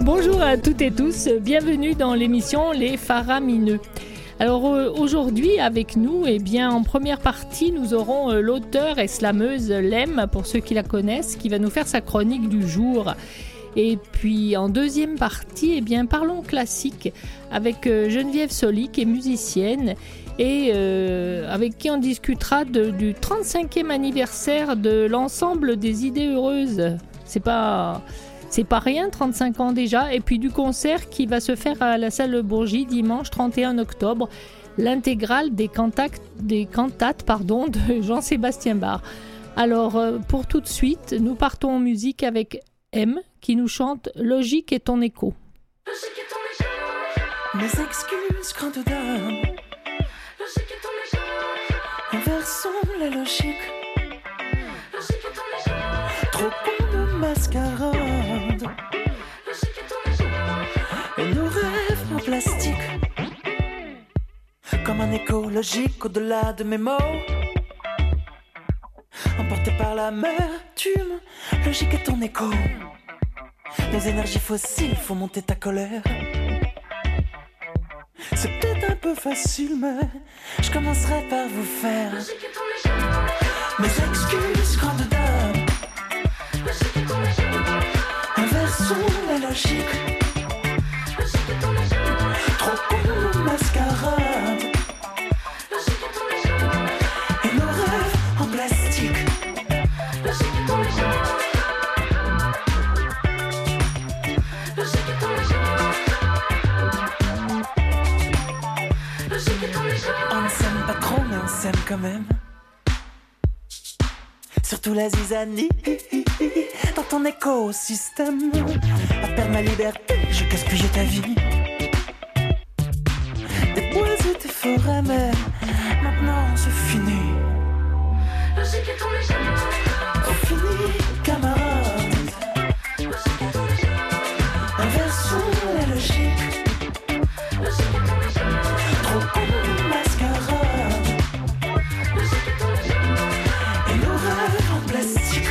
Bonjour à toutes et tous, bienvenue dans l'émission Les Faramineux. Alors aujourd'hui avec nous, en première partie, nous aurons l'auteure et slameuse Lem, pour ceux qui la connaissent, qui va nous faire sa chronique du jour. Et puis en deuxième partie, parlons classique avec Geneviève Soli, qui est musicienne et avec qui on discutera du 35e anniversaire de l'ensemble des idées heureuses. C'est pas rien, 35 ans déjà. Et puis du concert qui va se faire à la salle Bourgie dimanche 31 octobre. L'intégrale des cantates de Jean-Sébastien Bach. Alors, pour tout de suite, nous partons en musique avec M qui nous chante « Logique est ton écho ». Mes excuses, grande dame. Inversons la logique. Trop con de mascarade. Et nos rêves en plastique. Comme un écho logique au-delà de mes mots. Emporté par l'amertume, logique est ton écho. Nos énergies fossiles font monter ta colère. C'est peut-être un peu facile, mais je commencerai par vous faire mes excuses, grande dame. Inversons la logique. Trop con de mascarade. Et nos rêves en plastique. On ne s'aime pas trop, mais on s'aime quand même. Surtout la zizanie dans ton écosystème. À perdre ma liberté, je gaspille ta vie. Des bois et des forêts, mais maintenant c'est fini. C'est fini, camarade. Inversons la logique. Trop con de mascarade. Et nos rêves en plastique.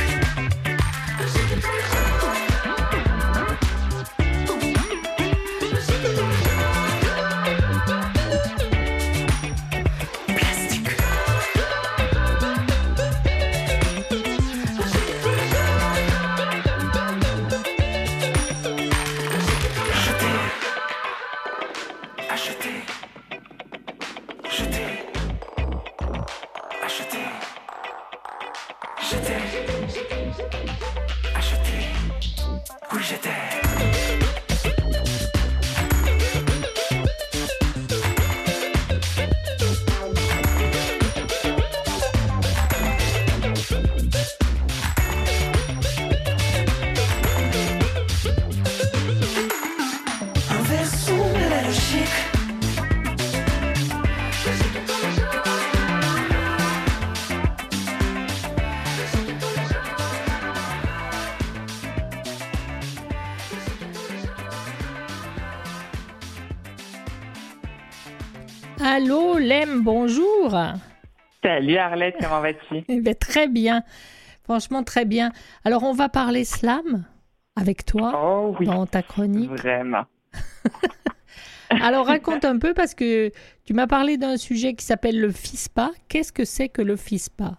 Allô Lem, bonjour. Salut Arlette, comment vas-tu? Très bien, franchement très bien. Alors on va parler slam avec toi dans ta chronique. Vraiment. Alors raconte un peu parce que tu m'as parlé d'un sujet qui s'appelle le FISPA. Qu'est-ce que c'est que le FISPA?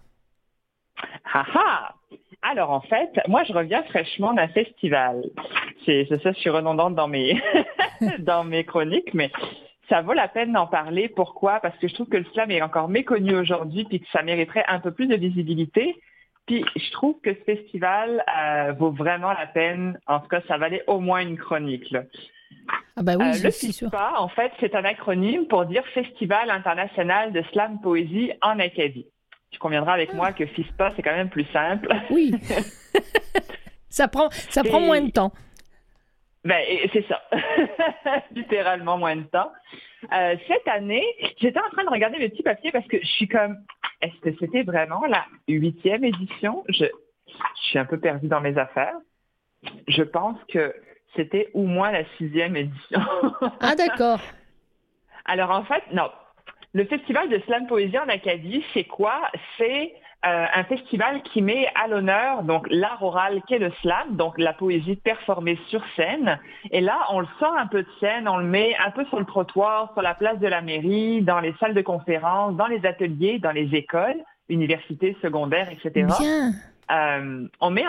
Alors en fait, moi je reviens fraîchement d'un festival. C'est ça, je suis redondante dans mes dans mes chroniques, mais ça vaut la peine d'en parler. Pourquoi? Parce que je trouve que le slam est encore méconnu aujourd'hui, puis que ça mériterait un peu plus de visibilité. Puis je trouve que ce festival vaut vraiment la peine. En tout cas, ça valait au moins une chronique, là. Ah bah oui, le FISPA, en fait, c'est un acronyme pour dire Festival international de slam poésie en Acadie. Tu conviendras avec moi que FISPA, c'est quand même plus simple. Oui. ça prend moins de temps. Ben, c'est ça. Littéralement moins de temps. Cette année, j'étais en train de regarder mes petits papiers parce que je suis comme, est-ce que c'était vraiment la 8e édition? Je suis un peu perdue dans mes affaires. Je pense que c'était au moins la 6e édition. Ah, d'accord. Alors, en fait, non. Le Festival de Slam Poésie en Acadie, c'est quoi? C'est un festival qui met à l'honneur donc l'art oral qu'est le slam, donc la poésie performée sur scène. Et là, on le sort un peu de scène, on le met un peu sur le trottoir, sur la place de la mairie, dans les salles de conférences, dans les ateliers, dans les écoles, universités, secondaires, etc. Bien. On met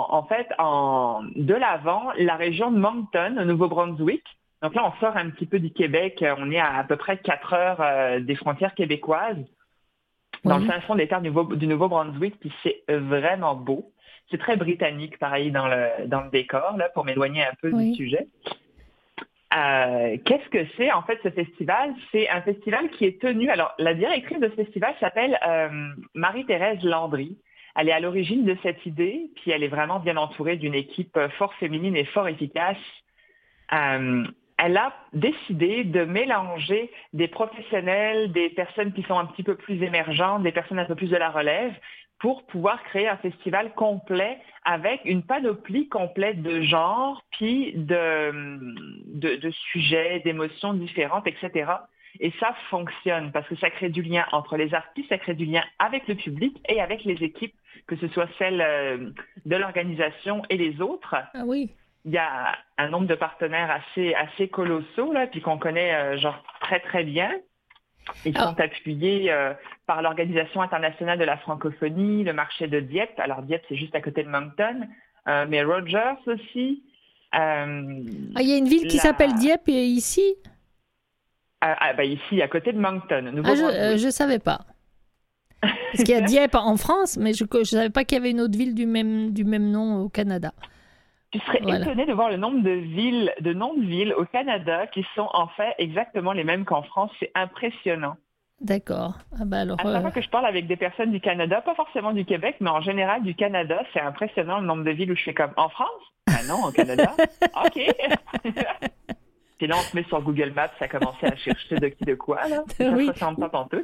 de l'avant la région de Moncton, au Nouveau-Brunswick. Donc là, on sort un petit peu du Québec. On est à peu près 4 heures des frontières québécoises. Dans le fin fond des terres du Nouveau-Brunswick, puis c'est vraiment beau. C'est très britannique, pareil, dans le décor, là, pour m'éloigner un peu du sujet. Qu'est-ce que c'est, en fait, ce festival? C'est un festival qui est tenu... Alors, la directrice de ce festival s'appelle Marie-Thérèse Landry. Elle est à l'origine de cette idée, puis elle est vraiment bien entourée d'une équipe fort féminine et fort efficace. Elle a décidé de mélanger des professionnels, des personnes qui sont un petit peu plus émergentes, des personnes un peu plus de la relève, pour pouvoir créer un festival complet avec une panoplie complète de genres, puis de sujets, d'émotions différentes, etc. Et ça fonctionne parce que ça crée du lien entre les artistes, ça crée du lien avec le public et avec les équipes, que ce soit celles de l'organisation et les autres. Ah oui. Il y a un nombre de partenaires assez colossaux, là, puis qu'on connaît très, très bien. Ils sont appuyés par l'Organisation internationale de la francophonie, le marché de Dieppe. Alors, Dieppe, c'est juste à côté de Moncton, mais Rogers aussi. Il y a une ville qui s'appelle Dieppe ici? Ici, à côté de Moncton. Je ne savais pas. Parce qu'il y a Dieppe en France, mais je ne savais pas qu'il y avait une autre ville du même nom au Canada. Tu serais étonné de voir le nombre de noms de villes au Canada qui sont en fait exactement les mêmes qu'en France. C'est impressionnant. D'accord. À chaque fois que je parle avec des personnes du Canada, pas forcément du Québec, mais en général du Canada, c'est impressionnant le nombre de villes où je fais comme en France? Ah non, au Canada? OK. Puis là, on se met sur Google Maps, ça a commencé à chercher de qui de quoi, là. Ça ne ressemble pas pantoute.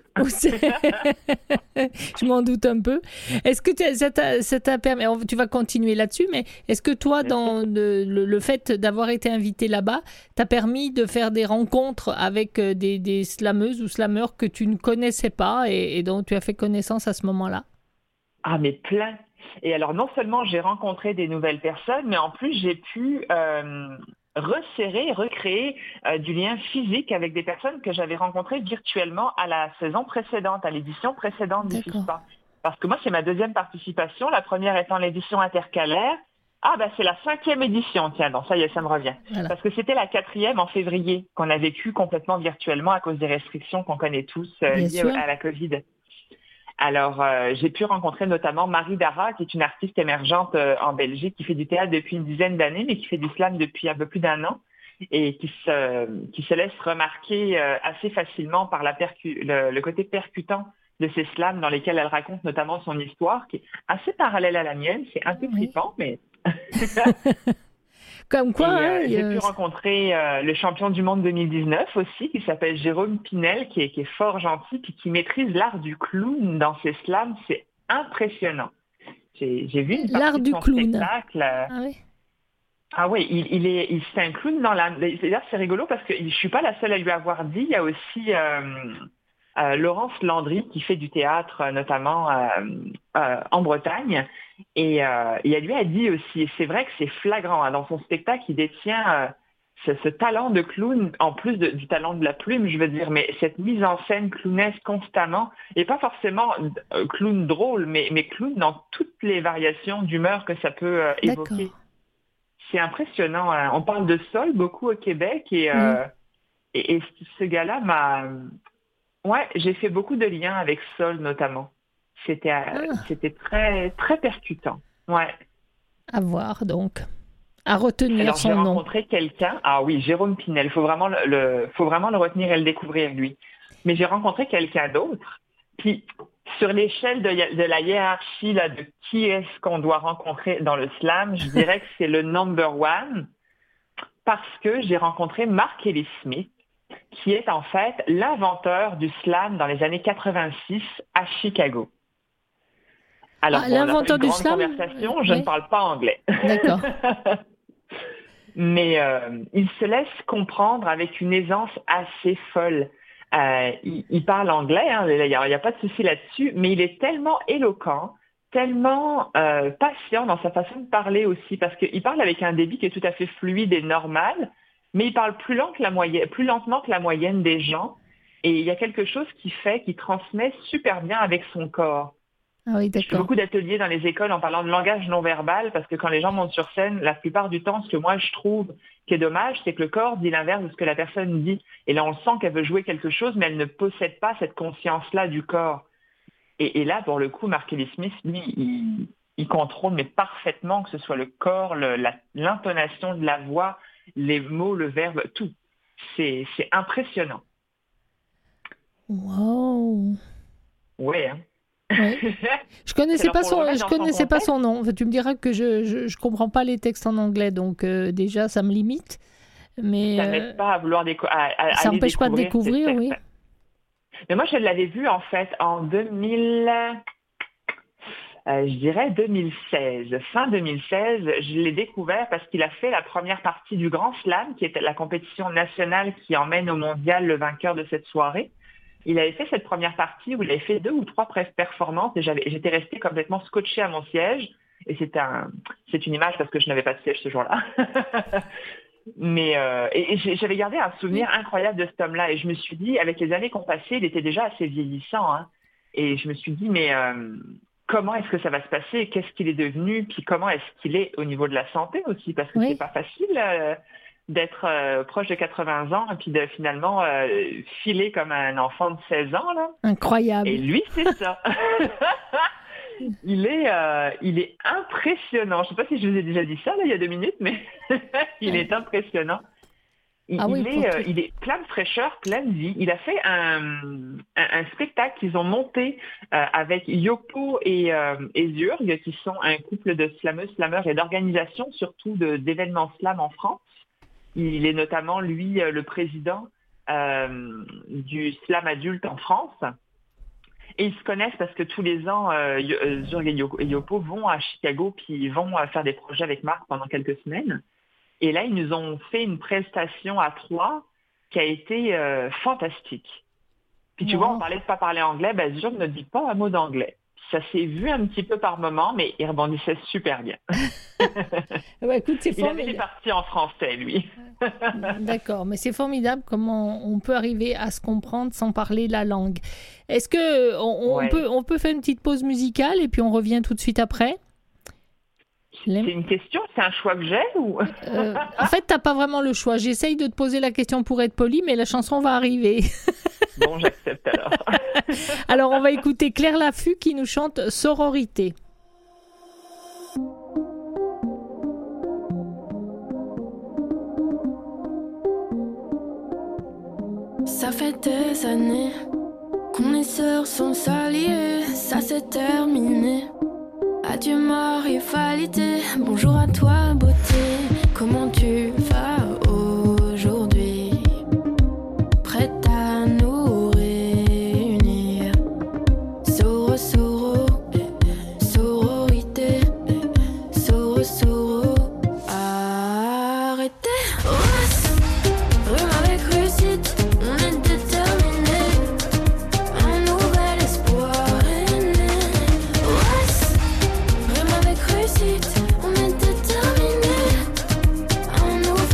Je m'en doute un peu. Est-ce que ça t'a permis, tu vas continuer là-dessus, mais est-ce que toi, dans le fait d'avoir été invité là-bas, t'as permis de faire des rencontres avec des slameuses ou slameurs que tu ne connaissais pas et dont tu as fait connaissance à ce moment-là? Ah, mais plein. Et alors, non seulement j'ai rencontré des nouvelles personnes, mais en plus, j'ai pu... recréer du lien physique avec des personnes que j'avais rencontrées virtuellement à la saison précédente, à l'édition précédente du FISPA. Parce que moi, c'est ma deuxième participation, la première étant l'édition intercalaire. C'est la 5e édition, tiens, donc ça y est, ça me revient. Voilà. Parce que c'était la 4e en février qu'on a vécu complètement virtuellement à cause des restrictions qu'on connaît tous liées à la COVID. Alors, j'ai pu rencontrer notamment Marie Dara, qui est une artiste émergente en Belgique, qui fait du théâtre depuis une dizaine d'années, mais qui fait du slam depuis un peu plus d'1 an et qui se laisse remarquer assez facilement par le côté percutant de ces slams dans lesquels elle raconte notamment son histoire, qui est assez parallèle à la mienne. C'est un peu flippant, mais... Comme quoi, j'ai pu rencontrer le champion du monde 2019 aussi, qui s'appelle Jérôme Pinel, qui est fort gentil, puis qui maîtrise l'art du clown dans ses slams. C'est impressionnant. J'ai vu une partie de son spectacle. Ah oui, c'est un clown dans l'âme. D'ailleurs, c'est rigolo parce que je ne suis pas la seule à lui avoir dit. Il y a aussi Laurence Landry qui fait du théâtre, notamment en Bretagne. Et elle lui a dit aussi, et c'est vrai que c'est flagrant, hein, dans son spectacle, il détient ce talent de clown, en plus du talent de la plume, je veux dire, mais cette mise en scène clownesque constamment, et pas forcément clown drôle, mais clown dans toutes les variations d'humeur que ça peut évoquer. C'est impressionnant. Hein. On parle de Sol beaucoup au Québec, et ce gars-là m'a... Ouais, j'ai fait beaucoup de liens avec Sol, notamment. C'était très, très percutant. Ouais. À voir, donc. À retenir son nom. J'ai rencontré quelqu'un. Ah oui, Jérôme Pinel. Il faut vraiment le retenir et le découvrir, lui. Mais j'ai rencontré quelqu'un d'autre. Puis, sur l'échelle de la hiérarchie là, de qui est-ce qu'on doit rencontrer dans le slam, je dirais que c'est le number one. Parce que j'ai rencontré Mark Ellis Smith, qui est en fait l'inventeur du slam dans les années 86 à Chicago. Alors, l'inventeur du slam, conversation, je ne parle pas anglais. D'accord. Mais il se laisse comprendre avec une aisance assez folle. Il parle anglais, hein, il n'y a pas de souci là-dessus, mais il est tellement éloquent, tellement patient dans sa façon de parler aussi, parce qu'il parle avec un débit qui est tout à fait fluide et normal, mais il parle plus lentement que la moyenne des gens, et il y a quelque chose qui transmet super bien avec son corps. Ah oui, Je fais d'accord. beaucoup d'ateliers dans les écoles en parlant de langage non verbal, parce que quand les gens montent sur scène, la plupart du temps, ce que moi je trouve qui est dommage, c'est que le corps dit l'inverse de ce que la personne dit. Et là, on sent qu'elle veut jouer quelque chose, mais elle ne possède pas cette conscience-là du corps. Et là, pour le coup, Mark Ellis Smith, lui, il contrôle mais parfaitement, que ce soit le corps, l'intonation de la voix, les mots, le verbe, tout. C'est impressionnant. Wow. Oui, hein. Ouais. Je connaissais pas son nom. Tu me diras que je comprends pas les textes en anglais, donc déjà ça me limite. Mais ça n'aide pas à vouloir ça n'empêche pas de découvrir, oui. Mais moi, je l'avais vu en fait en 2016, fin 2016. Je l'ai découvert parce qu'il a fait la première partie du Grand Slam, qui était la compétition nationale qui emmène au mondial le vainqueur de cette soirée. Il avait fait cette première partie où il avait fait 2 ou 3 performances et j'étais restée complètement scotchée à mon siège. Et c'est une image parce que je n'avais pas de siège ce jour-là. Mais j'avais gardé un souvenir incroyable de cet homme-là. Et je me suis dit, avec les années qu'on passait, il était déjà assez vieillissant. Hein. Et je me suis dit, mais comment est-ce que ça va se passer? Qu'est-ce qu'il est devenu? Puis comment est-ce qu'il est au niveau de la santé aussi? Parce que c'est pas facile d'être proche de 80 ans et puis de finalement filer comme un enfant de 16 ans. Là. Incroyable. Et lui, c'est ça. Il est impressionnant. Je ne sais pas si je vous ai déjà dit ça là, il y a 2 minutes, mais il est impressionnment. Il est plein de fraîcheur, plein de vie. Il a fait un spectacle qu'ils ont monté avec Yopo et Zurg, qui sont un couple de slameuses, slameurs et d'organisations, surtout d'événements slam en France. Il est notamment, lui, le président du slam adulte en France. Et ils se connaissent parce que tous les ans, Zurg et Yopo vont à Chicago puis ils vont faire des projets avec Marc pendant quelques semaines. Et là, ils nous ont fait une prestation à 3 qui a été fantastique. Puis tu vois, on parlait de pas parler anglais, Zurg ne dit pas un mot d'anglais. Ça s'est vu un petit peu par moment, mais il rebondissait super bien. Écoute, c'est formidable. Il avait des parties en français, lui. D'accord, mais c'est formidable comment on peut arriver à se comprendre sans parler la langue. Est-ce que on peut faire une petite pause musicale et puis on revient tout de suite après? C'est une question? C'est un choix que j'ai ou... En fait, t'as pas vraiment le choix. J'essaye de te poser la question pour être poli, mais la chanson va arriver. Bon, j'accepte alors. Alors, on va écouter Claire Laffut qui nous chante Sororité. Ça fait des années qu'on est sœurs sans s'allier, ça s'est terminé. Adieu ma rivalité, bonjour à toi beauté, comment tu vas aujourd'hui? Prête à nous réunir, sororité, arrêtez. Rhume avec réussite, on est déterminé, un nouvel espoir est né. Rhume avec réussite, on est déterminé, un nouvel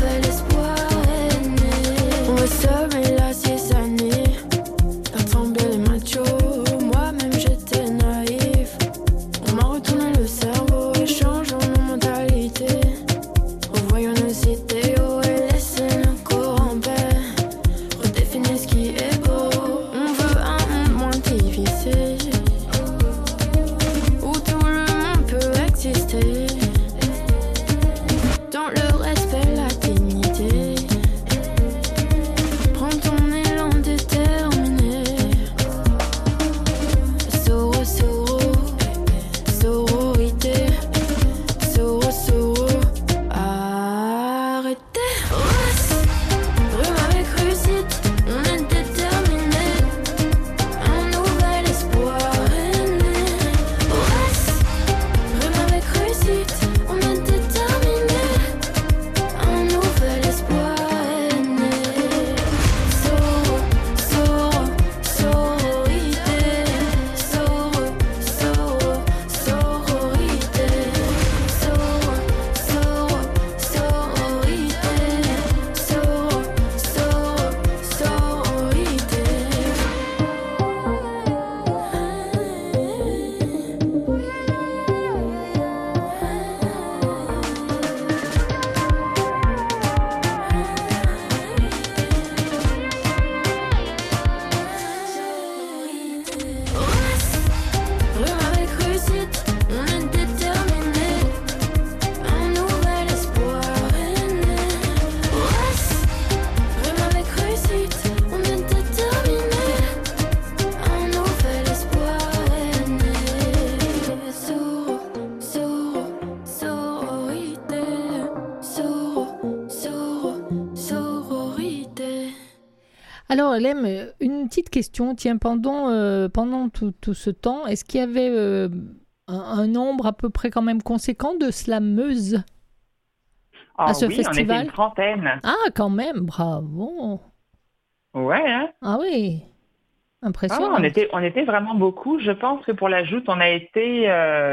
Alors, Lem, une petite question. Tiens, pendant tout ce temps, est-ce qu'il y avait un nombre à peu près quand même conséquent de slameuses à ce festival? On était une trentaine. Ah, quand même, bravo. Ouais, hein? Ah oui, impressionnant. On était vraiment beaucoup. Je pense que pour la joute, on a été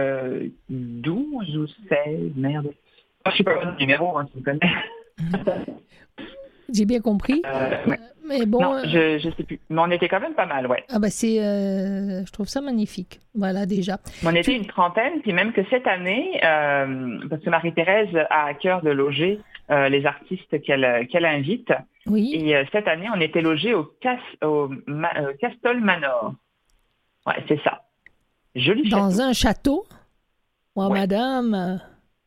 12 ou 16. Merde. Moi, je suis pas bon numéro, hein, tu me connais. J'ai bien compris. Ouais. Mais bon. Non, je sais plus. Mais on était quand même pas mal, ouais. Ah bah je trouve ça magnifique. Voilà déjà. On était une trentaine, puis même que cette année, parce que Marie-Thérèse a à cœur de loger les artistes qu'elle invite. Oui. Et cette année, on était logés au Castle Manor. Ouais, c'est ça. Joli château. Dans un château. Oh, Ouais. madame.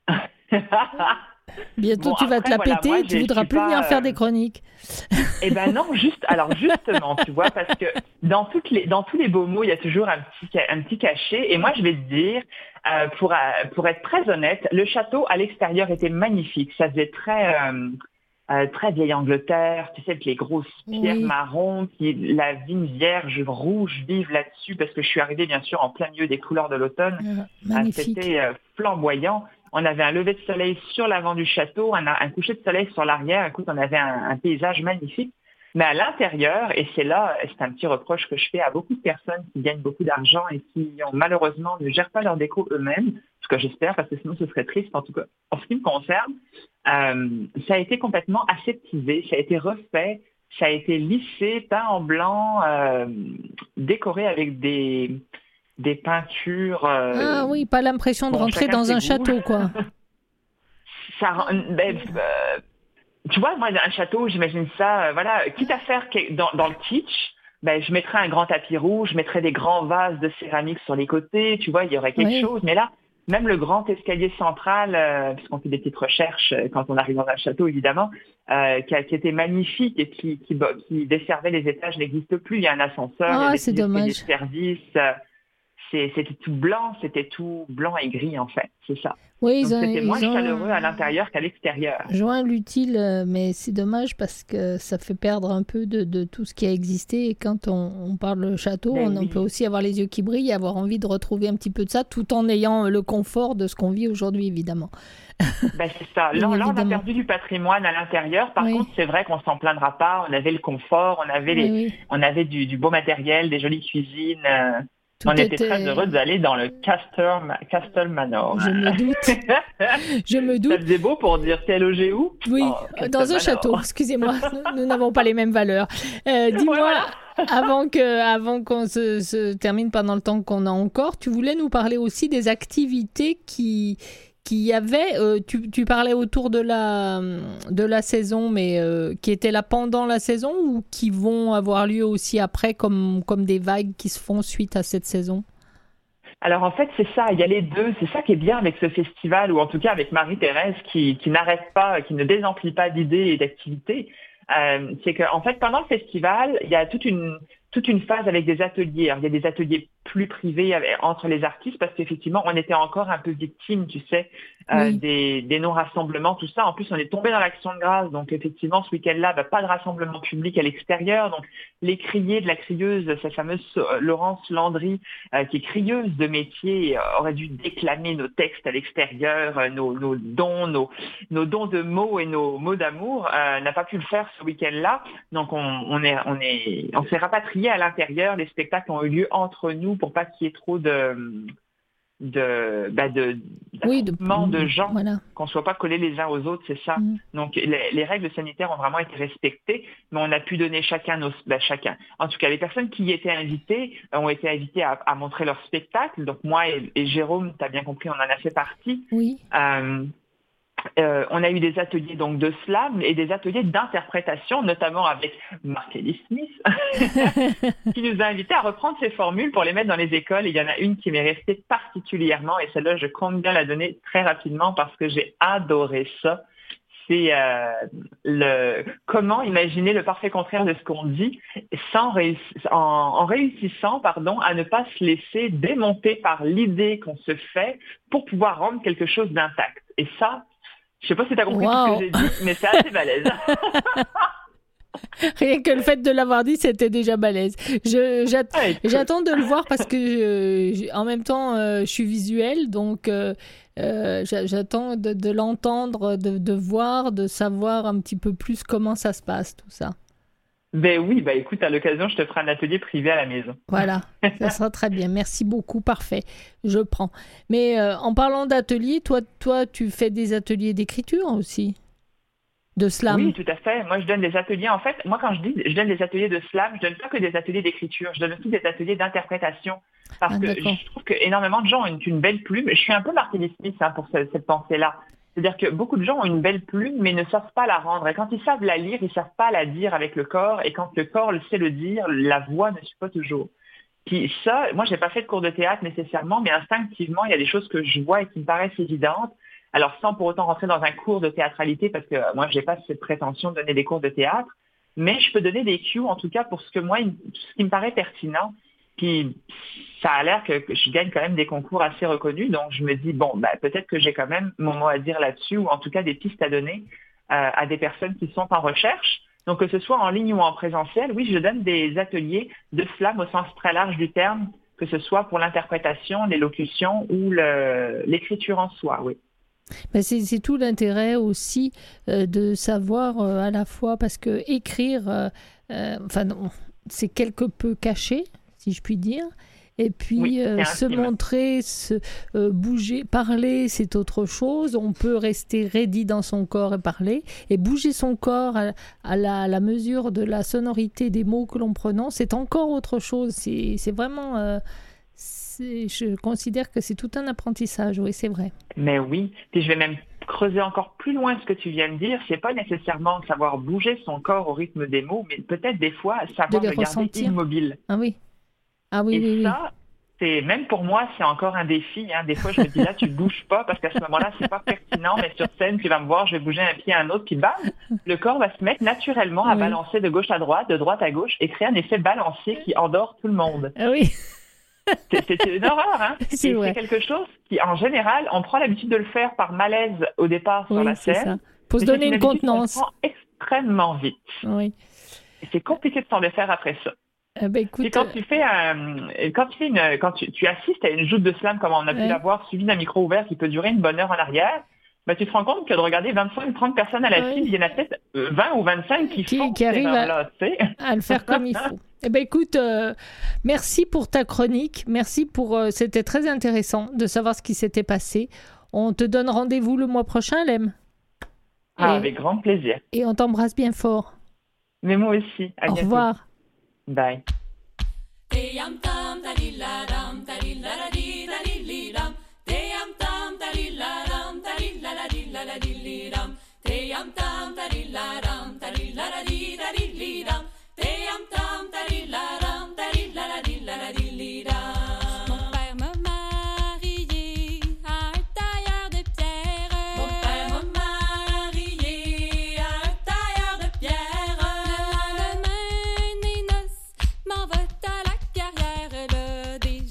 Bientôt, Bon, tu vas te la après, péter, moi, tu voudras je suis plus venir pas, faire des chroniques. Eh ben non, justement, tu vois, parce que dans tous les beaux mots, il y a toujours un petit cachet. Et moi, je vais te dire, pour être très honnête, le château à l'extérieur était magnifique. Ça faisait très vieille Angleterre, tu sais, avec les grosses pierres Oui. marron, la vigne vierge rouge vive là-dessus, parce que je suis arrivée bien sûr en plein milieu des couleurs de l'automne. Magnifique. C'était flamboyant. On avait un lever de soleil sur l'avant du château, un coucher de soleil sur l'arrière. Écoute, on avait un paysage magnifique. Mais à l'intérieur, et c'est un petit reproche que je fais à beaucoup de personnes qui gagnent beaucoup d'argent et qui malheureusement ne gèrent pas leur déco eux-mêmes, ce que j'espère, parce que sinon ce serait triste. En tout cas, en ce qui me concerne, ça a été complètement aseptisé, ça a été refait, ça a été lissé, peint en blanc, décoré avec des peintures. Ah oui, pas l'impression de rentrer dans un château, quoi. Tu vois, moi, un château, j'imagine ça, voilà, quitte à faire dans le kitsch, je mettrais un grand tapis rouge, je mettrais des grands vases de céramique sur les côtés, tu vois, il y aurait quelque chose. Mais là, même le grand escalier central, puisqu'on fait des petites recherches quand on arrive dans un château, évidemment, qui était magnifique et qui desservait les étages, n'existe plus. Il y a un ascenseur, il y a des services. C'était tout blanc et gris en fait, c'est ça. Oui, donc c'était moins chaleureux à l'intérieur qu'à l'extérieur. Joint l'utile, mais c'est dommage parce que ça fait perdre un peu de tout ce qui a existé. Et quand on parle de château, on peut aussi avoir les yeux qui brillent et avoir envie de retrouver un petit peu de ça, tout en ayant le confort de ce qu'on vit aujourd'hui, évidemment. C'est ça. Là, on a perdu du patrimoine à l'intérieur. Par contre, c'est vrai qu'on s'en plaindra pas. On avait le confort, on avait du beau matériel, des jolies cuisines. On était très heureux d'aller dans le Castle Manor. Je me doute. Ça faisait beau pour dire t'es logé où? Oui, dans un château. Excusez-moi, nous n'avons pas les mêmes valeurs. Dis-moi, avant qu'on se termine pendant le temps qu'on a encore, tu voulais nous parler aussi des activités qui y avait, tu parlais autour de la saison, mais qui étaient là pendant la saison ou qui vont avoir lieu aussi après, comme des vagues qui se font suite à cette saison? Alors en fait, c'est ça, il y a les deux. C'est ça qui est bien avec ce festival, ou en tout cas avec Marie-Thérèse qui n'arrête pas, qui ne désemplit pas d'idées et d'activités. C'est qu'en fait, pendant le festival, il y a toute une phase avec des ateliers. Alors, il y a des ateliers plus privés entre les artistes parce qu'effectivement, on était encore un peu victime, tu sais, des non-rassemblements, tout ça. En plus, on est tombé dans l'action de grâce. Donc, effectivement, ce week-end-là, pas de rassemblement public à l'extérieur. Donc, les criers de la crieuse, cette fameuse Laurence Landry, qui est crieuse de métier, aurait dû déclamer nos textes à l'extérieur, nos dons de mots et nos mots d'amour, n'a pas pu le faire ce week-end-là. Donc, on s'est rapatrié à l'intérieur. Les spectacles ont eu lieu entre nous pour pas qu'il y ait trop de gens, voilà. qu'on soit pas collés les uns aux autres, c'est ça. Donc les règles sanitaires ont vraiment été respectées, mais on a pu donner chacun. En tout cas, les personnes qui y étaient invitées ont été invitées à montrer leur spectacle. Donc moi et Jérôme, tu as bien compris, on en a fait partie. Oui. On a eu des ateliers donc de slam et des ateliers d'interprétation, notamment avec Mark-Ellis Smith, qui nous a invités à reprendre ces formules pour les mettre dans les écoles. Et il y en a une qui m'est restée particulièrement, et celle-là, je compte bien la donner très rapidement parce que j'ai adoré ça. C'est comment imaginer le parfait contraire de ce qu'on dit en réussissant à ne pas se laisser démonter par l'idée qu'on se fait pour pouvoir rendre quelque chose d'intact. Et ça, je sais pas si tu as compris tout ce que j'ai dit, mais c'est assez balèze. Rien que le fait de l'avoir dit, c'était déjà balèze. J'attends de le voir parce que en même temps, je suis visuelle, donc j'attends de l'entendre, de voir, de savoir un petit peu plus comment ça se passe, tout ça. Ben oui, écoute, à l'occasion, je te ferai un atelier privé à la maison. Voilà, ça sera très bien. Merci beaucoup, parfait. Je prends. Mais en parlant d'atelier, toi, tu fais des ateliers d'écriture aussi, de slam. Oui, tout à fait. Moi, je donne des ateliers. En fait, moi, quand je dis je donne des ateliers de slam, je donne pas que des ateliers d'écriture. Je donne aussi des ateliers d'interprétation. Parce que je trouve que énormément de gens ont une belle plume. Je suis un peu Martin Smith pour cette pensée-là. C'est-à-dire que beaucoup de gens ont une belle plume, mais ne savent pas la rendre. Et quand ils savent la lire, ils savent pas la dire avec le corps. Et quand le corps sait le dire, la voix ne suit pas toujours. Puis ça, moi, j'ai pas fait de cours de théâtre nécessairement, mais instinctivement, il y a des choses que je vois et qui me paraissent évidentes. Alors, sans pour autant rentrer dans un cours de théâtralité, parce que moi, j'ai pas cette prétention de donner des cours de théâtre, mais je peux donner des cues, en tout cas, pour ce qui me paraît pertinent. Puis, ça a l'air que je gagne quand même des concours assez reconnus, donc je me dis, peut-être que j'ai quand même mon mot à dire là-dessus, ou en tout cas des pistes à donner à des personnes qui sont en recherche. Donc, que ce soit en ligne ou en présentiel, oui, je donne des ateliers de slam au sens très large du terme, que ce soit pour l'interprétation, l'élocution ou l'écriture en soi, oui. Ben c'est tout l'intérêt aussi de savoir à la fois, parce que écrire, c'est quelque peu caché, si je puis dire, et puis se montrer, bouger, parler, c'est autre chose. On peut rester raidi dans son corps et parler, et bouger son corps à la mesure de la sonorité des mots que l'on prononce, c'est encore autre chose. C'est vraiment... je considère que c'est tout un apprentissage, oui, c'est vrai. Mais oui, puis je vais même creuser encore plus loin ce que tu viens de dire. C'est pas nécessairement savoir bouger son corps au rythme des mots, mais peut-être des fois savoir le garder immobile. Ah oui. Ah oui, et ça, c'est même pour moi, c'est encore un défi. Des fois, je me dis là, tu bouges pas parce qu'à ce moment-là, c'est pas pertinent. Mais sur scène, tu vas me voir, je vais bouger un pied à un autre, puis le corps va se mettre naturellement à balancer de gauche à droite, de droite à gauche, et créer un effet balancier qui endort tout le monde. Ah oui. C'est une horreur, C'est vrai. C'est quelque chose qui, en général, on prend l'habitude de le faire par malaise au départ sur la scène. Ça. Pour se donner une contenance. On prend extrêmement vite. Oui. Et c'est compliqué de s'en défaire après ça. Écoute, et quand tu assistes à une joute de slam, comme on a pu l'avoir, suivie d'un micro ouvert qui peut durer une bonne heure en arrière, tu te rends compte que de regarder 25 ou 30 personnes à la file, il y en a peut-être 20 ou 25 qui arrivent à le faire comme il faut. Écoute, merci pour ta chronique. Merci c'était très intéressant de savoir ce qui s'était passé. On te donne rendez-vous le mois prochain, Lem. Avec grand plaisir. Et on t'embrasse bien fort. Mais moi aussi. À bientôt. Au revoir. Bye. Mon père m'a marié à un tailleur de pierre. Mon père m'a marié à un tailleur de pierre. Le lendemain des noces, m'en va à la carrière. Le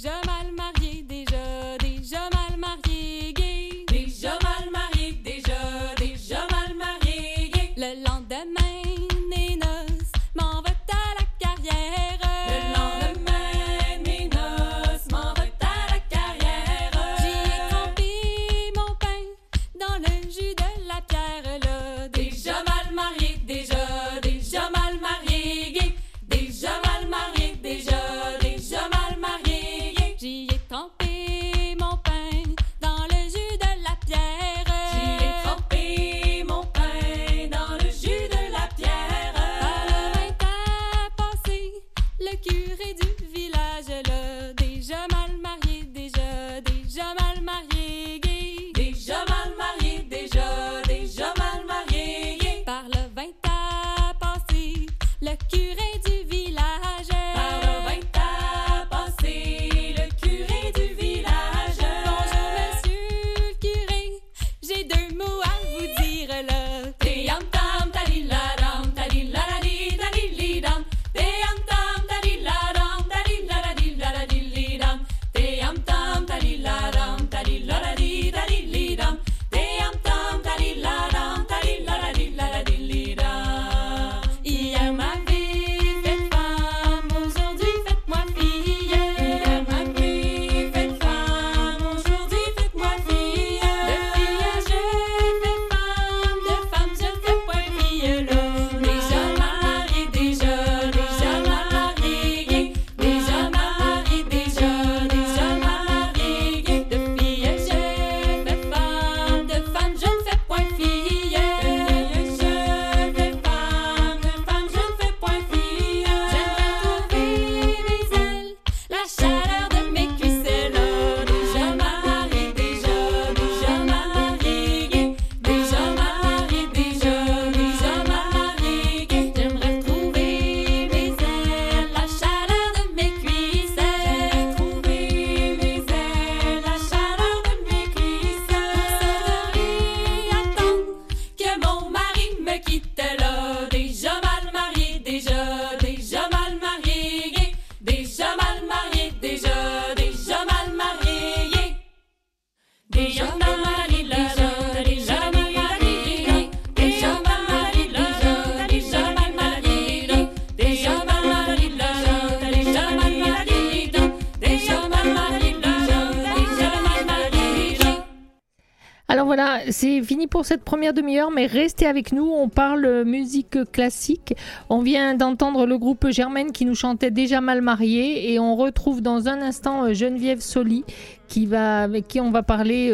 Alors voilà, c'est fini pour cette première demi-heure, mais restez avec nous, on parle musique classique. On vient d'entendre le groupe Germaine qui nous chantait Déjà mal marié, et on retrouve dans un instant Geneviève Soli avec qui on va parler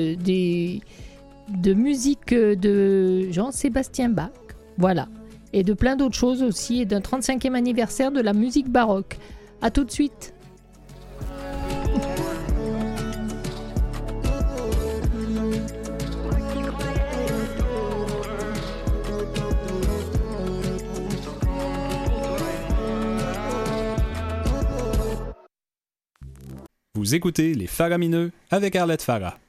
de musique de Jean-Sébastien Bach, voilà, et de plein d'autres choses aussi, et d'un 35e anniversaire de la musique baroque. À tout de suite. Vous écoutez Les Faramineux avec Arlette Farah.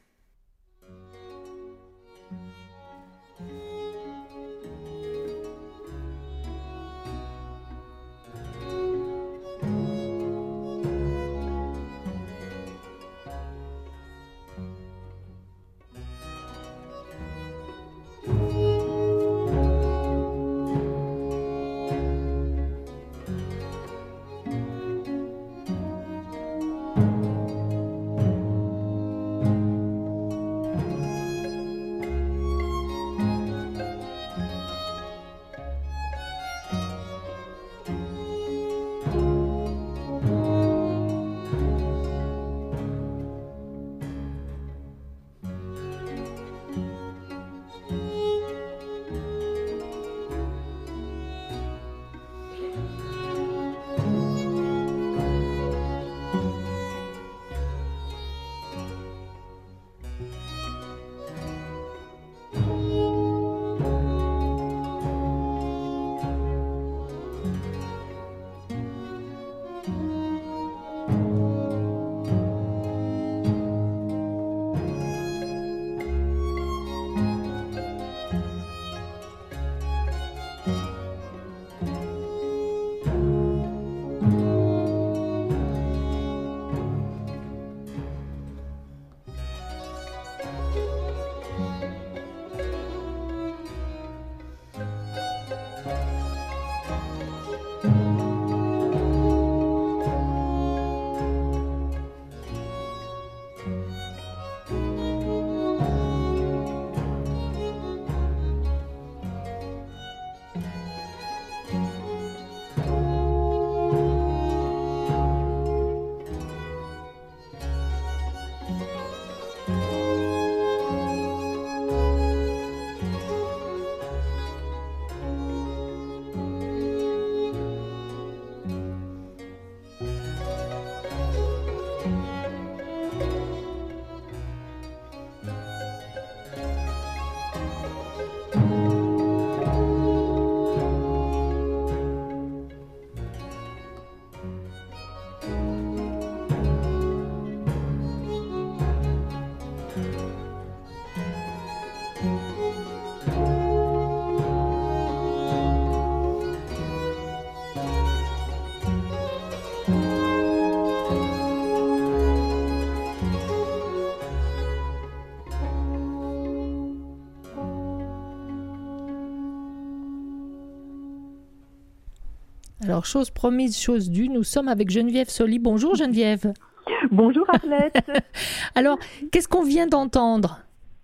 Alors, chose promise, chose due, nous sommes avec Geneviève Soli. Bonjour Geneviève. Bonjour Arlette. Alors, qu'est-ce qu'on vient d'entendre ?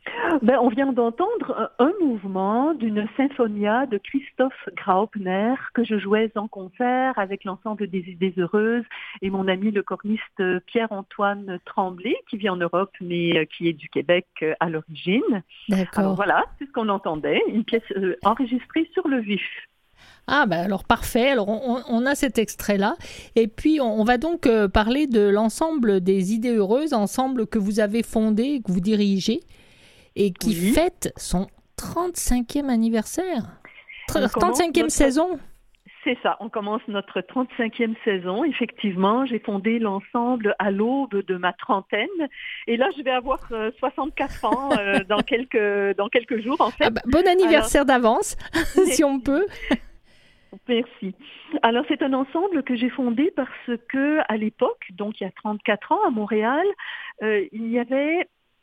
On vient d'entendre un mouvement d'une symphonia de Christoph Graupner que je jouais en concert avec l'ensemble des Idées Heureuses et mon ami le corniste Pierre-Antoine Tremblay qui vit en Europe mais qui est du Québec à l'origine. D'accord. Alors voilà, c'est ce qu'on entendait, une pièce enregistrée sur le vif. Ah ben alors parfait, alors on a cet extrait-là et puis on va donc parler de l'ensemble des Idées Heureuses, ensemble que vous avez fondé, que vous dirigez et qui fête son 35e anniversaire, 35e saison. C'est ça, on commence notre 35e saison. Effectivement, j'ai fondé l'ensemble à l'aube de ma trentaine. Et là, je vais avoir 64 ans dans quelques jours, en fait. Ah bah, bon anniversaire d'avance, si on peut. Merci. Alors, c'est un ensemble que j'ai fondé parce que à l'époque, donc il y a 34 ans, à Montréal, il y avait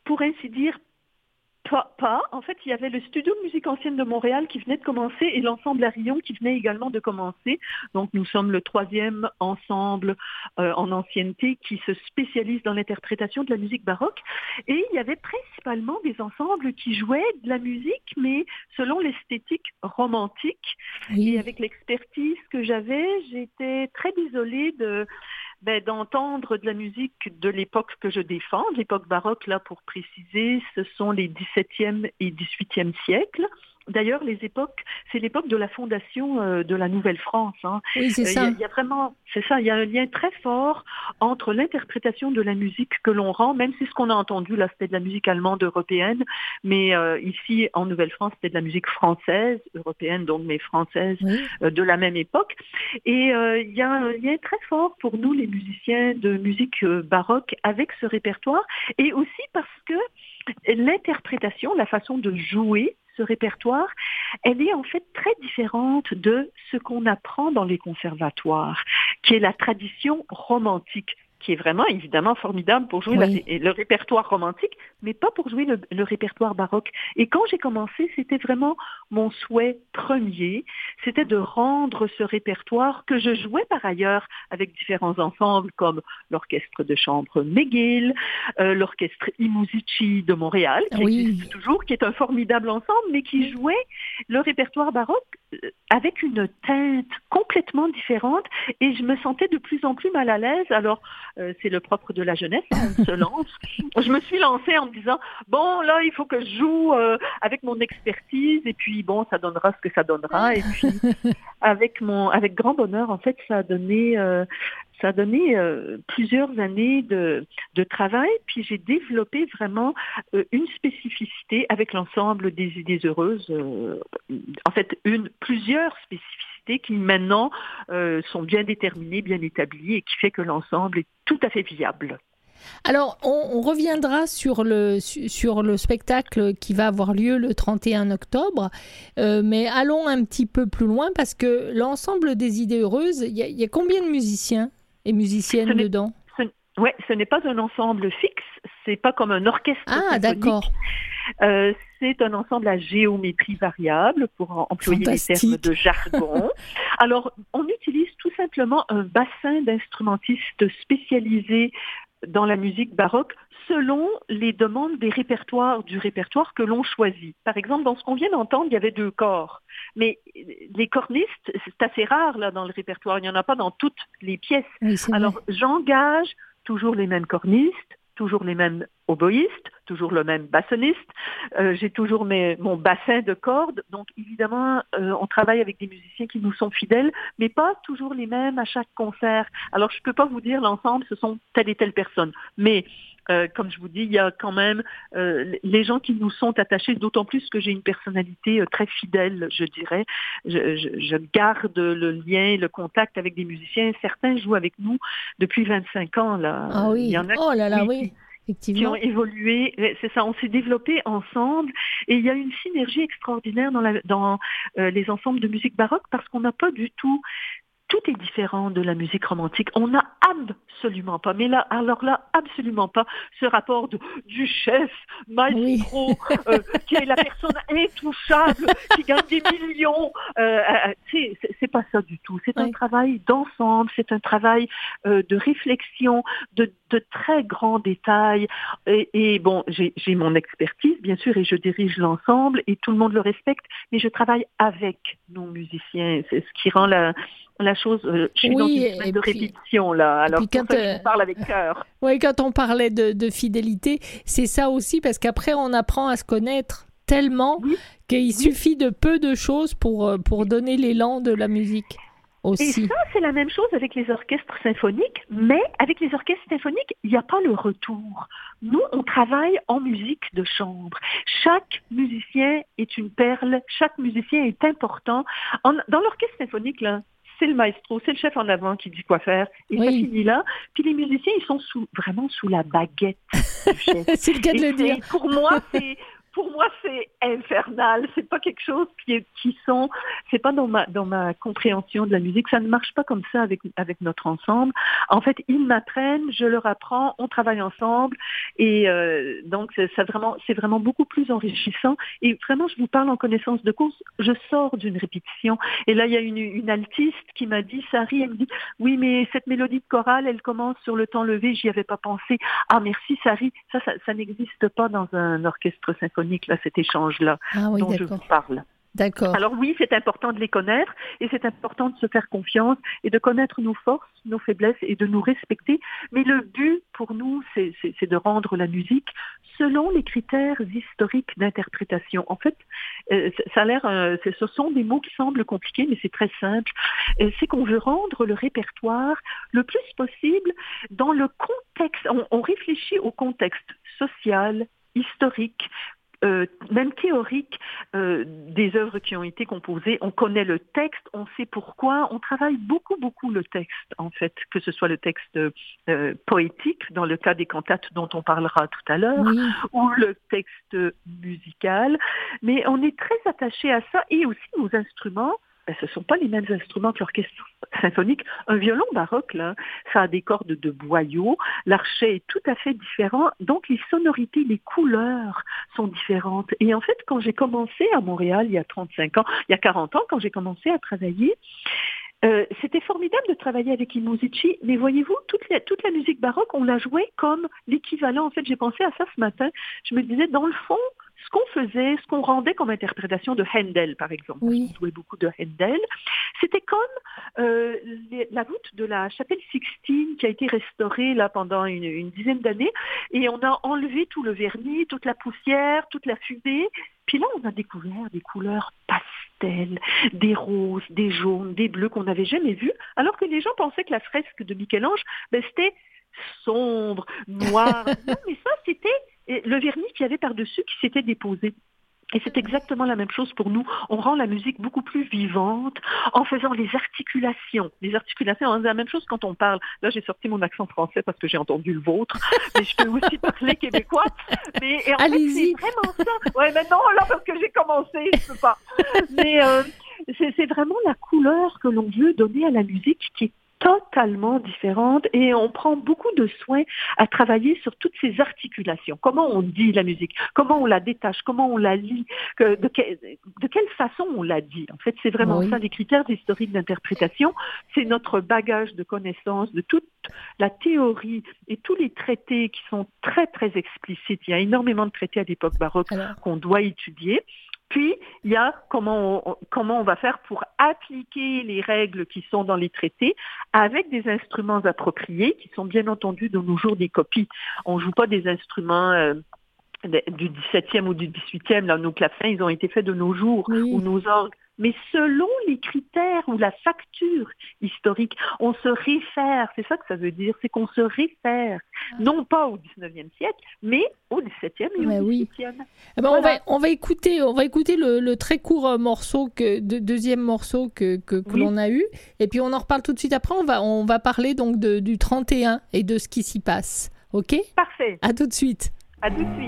pour ainsi dire, pas. En fait, il y avait le studio de musique ancienne de Montréal qui venait de commencer et l'ensemble Arillon qui venait également de commencer. Donc, nous sommes le 3e ensemble en ancienneté qui se spécialise dans l'interprétation de la musique baroque. Et il y avait principalement des ensembles qui jouaient de la musique, mais selon l'esthétique romantique. Oui. Et avec l'expertise que j'avais, j'étais très désolée d'entendre de la musique de l'époque que je défends. L'époque baroque, là, pour préciser, ce sont les 17e et 18e siècles. D'ailleurs, c'est l'époque de la fondation de la Nouvelle-France. Hein. Oui, c'est ça. Il y a vraiment, c'est ça, il y a un lien très fort entre l'interprétation de la musique que l'on rend, même si ce qu'on a entendu, là, c'était de la musique allemande européenne, mais ici, en Nouvelle-France, c'était de la musique française, européenne, donc, mais française, de la même époque. Et il y a un lien très fort pour nous, les musiciens de musique baroque, avec ce répertoire, et aussi parce que l'interprétation, la façon de jouer ce répertoire, elle est en fait très différente de ce qu'on apprend dans les conservatoires, qui est la tradition romantique, qui est vraiment évidemment formidable pour jouer le répertoire romantique, mais pas pour jouer le répertoire baroque. Et quand j'ai commencé, c'était vraiment mon souhait premier, c'était de rendre ce répertoire que je jouais par ailleurs avec différents ensembles comme l'orchestre de chambre McGill, l'orchestre I Musici de Montréal, qui existe toujours, qui est un formidable ensemble, mais qui jouait le répertoire baroque avec une teinte complètement différente, et je me sentais de plus en plus mal à l'aise. Alors, c'est le propre de la jeunesse, on se lance. Je me suis lancée en me disant, bon, là, il faut que je joue avec mon expertise, et puis, bon, ça donnera ce que ça donnera. Et puis, avec grand bonheur, en fait, ça a donné plusieurs années de travail, puis j'ai développé vraiment une spécificité avec l'ensemble des idées heureuses, en fait, plusieurs spécificités qui maintenant sont bien déterminées, bien établies, et qui fait que l'ensemble est tout à fait viable. Alors, on reviendra sur le spectacle qui va avoir lieu le 31 octobre, mais allons un petit peu plus loin, parce que l'ensemble des idées heureuses, il y a combien de musiciens et musiciennes dedans? Ce n'est pas un ensemble fixe, c'est pas comme un orchestre symphonique. D'accord. C'est un ensemble à géométrie variable, pour employer les termes de jargon. Alors, on utilise tout simplement un bassin d'instrumentistes spécialisés dans la musique baroque selon les demandes du répertoire que l'on choisit. Par exemple, dans ce qu'on vient d'entendre, il y avait 2 corps. Mais les cornistes, c'est assez rare là dans le répertoire, il n'y en a pas dans toutes les pièces. Oui, alors, j'engage toujours les mêmes cornistes, toujours les mêmes oboïstes, toujours le même bassoniste. J'ai toujours mon bassin de cordes. Donc, évidemment, on travaille avec des musiciens qui nous sont fidèles, mais pas toujours les mêmes à chaque concert. Alors, je ne peux pas vous dire l'ensemble, ce sont telle et telle personne. Mais, comme je vous dis, il y a quand même les gens qui nous sont attachés, d'autant plus que j'ai une personnalité très fidèle, je dirais. Je garde le lien, le contact avec des musiciens. Certains jouent avec nous depuis 25 ans. Là. Ah oui, il y en a qui ont évolué. C'est ça, on s'est développé ensemble, et il y a une synergie extraordinaire dans les ensembles de musique baroque, parce qu'on n'a pas du tout... Tout est différent de la musique romantique. On n'a absolument pas, mais là, absolument pas ce rapport du chef, maestro, qui est la personne intouchable, qui gagne des millions. C'est pas ça du tout. C'est un travail d'ensemble, c'est un travail de réflexion, de très grands détails. Et bon, j'ai mon expertise, bien sûr, et je dirige l'ensemble, et tout le monde le respecte, mais je travaille avec nos musiciens. C'est ce qui rend la chose, je suis dans une semaine de répétition là, alors pour ça que je parle avec cœur. Oui, quand on parlait de fidélité, c'est ça aussi, parce qu'après on apprend à se connaître tellement qu'il suffit de peu de choses pour donner l'élan de la musique aussi. Et ça, c'est la même chose avec les orchestres symphoniques, mais avec les orchestres symphoniques, il n'y a pas le retour. Nous, on travaille en musique de chambre. Chaque musicien est une perle, chaque musicien est important. Dans l'orchestre symphonique, là, c'est le maestro, c'est le chef en avant qui dit quoi faire, et ça finit là. Puis les musiciens, ils sont vraiment sous la baguette du chef. C'est le cas de le dire. Pour moi, c'est infernal. C'est pas quelque chose c'est pas dans ma compréhension de la musique. Ça ne marche pas comme ça avec notre ensemble. En fait, ils m'apprennent, je leur apprends, on travaille ensemble, et donc c'est vraiment beaucoup plus enrichissant. Et vraiment, je vous parle en connaissance de cause. Je sors d'une répétition, et là, il y a une altiste qui m'a dit, Sari, elle me dit, oui, mais cette mélodie de chorale, elle commence sur le temps levé, j'y avais pas pensé. Ah, merci, Sari. Ça n'existe pas dans un orchestre symphonique, là, cet échange-là dont je vous parle. D'accord. Alors oui, c'est important de les connaître, et c'est important de se faire confiance et de connaître nos forces, nos faiblesses, et de nous respecter. Mais le but pour nous, c'est de rendre la musique selon les critères historiques d'interprétation. En fait, ça a l'air, ce sont des mots qui semblent compliqués, mais c'est très simple. C'est qu'on veut rendre le répertoire le plus possible dans le contexte. On réfléchit au contexte social, historique, même théorique des œuvres qui ont été composées. On connaît le texte, on sait pourquoi. On travaille beaucoup le texte, en fait, que ce soit le texte poétique, dans le cas des cantates dont on parlera tout à l'heure, ou le texte musical. Mais on est très attaché à ça, et aussi nos instruments. Ce ne sont pas les mêmes instruments que l'orchestre symphonique. Un violon baroque, là, ça a des cordes de boyaux, l'archet est tout à fait différent, donc les sonorités, les couleurs sont différentes. Et en fait, quand j'ai commencé à Montréal, il y a 35 ans, il y a 40 ans, quand j'ai commencé à travailler, c'était formidable de travailler avec il Musici, mais voyez-vous, toute la musique baroque, on la jouait comme l'équivalent. En fait, j'ai pensé à ça ce matin. Je me disais, dans le fond, ce qu'on faisait, ce qu'on rendait comme interprétation de Handel, par exemple, on jouait beaucoup de Handel, c'était comme la voûte de la chapelle Sixtine qui a été restaurée là pendant une dizaine d'années, et on a enlevé tout le vernis, toute la poussière, toute la fumée, puis là on a découvert des couleurs pastel, des roses, des jaunes, des bleus qu'on n'avait jamais vus, alors que les gens pensaient que la fresque de Michel-Ange, c'était sombre, noir. Non, mais ça c'était le vernis qu'il y avait par-dessus qui s'était déposé. Et c'est exactement la même chose pour nous. On rend la musique beaucoup plus vivante en faisant les articulations. Les articulations, c'est la même chose quand on parle. Là, j'ai sorti mon accent français parce que j'ai entendu le vôtre, mais je peux aussi parler québécois. Mais en fait, c'est vraiment ça. Ouais, mais non, là, parce que j'ai commencé, je peux pas. Mais c'est vraiment la couleur que l'on veut donner à la musique qui est totalement différente, et on prend beaucoup de soin à travailler sur toutes ces articulations. Comment on dit la musique, comment on la détache, comment on la lit, de quelle façon on la dit. En fait, c'est vraiment ça, les critères historiques d'interprétation. C'est notre bagage de connaissances de toute la théorie et tous les traités qui sont très, très explicites. Il y a énormément de traités à l'époque baroque qu'on doit étudier. Puis, il y a comment on va faire pour appliquer les règles qui sont dans les traités avec des instruments appropriés qui sont bien entendu de nos jours des copies. On ne joue pas des instruments du 17e ou du 18e. Là, nos clavecins, ils ont été faits de nos jours, ou nos orgues. Mais selon les critères ou la facture historique, on se réfère, c'est ça que ça veut dire, c'est qu'on se réfère, non pas au 19e siècle, mais au 17e et au 18e. Voilà. On va écouter le très court morceau, deuxième morceau que l'on a eu, et puis on en reparle tout de suite après, on va parler donc du 31 et de ce qui s'y passe, ok ? Parfait. À tout de suite. À tout de suite.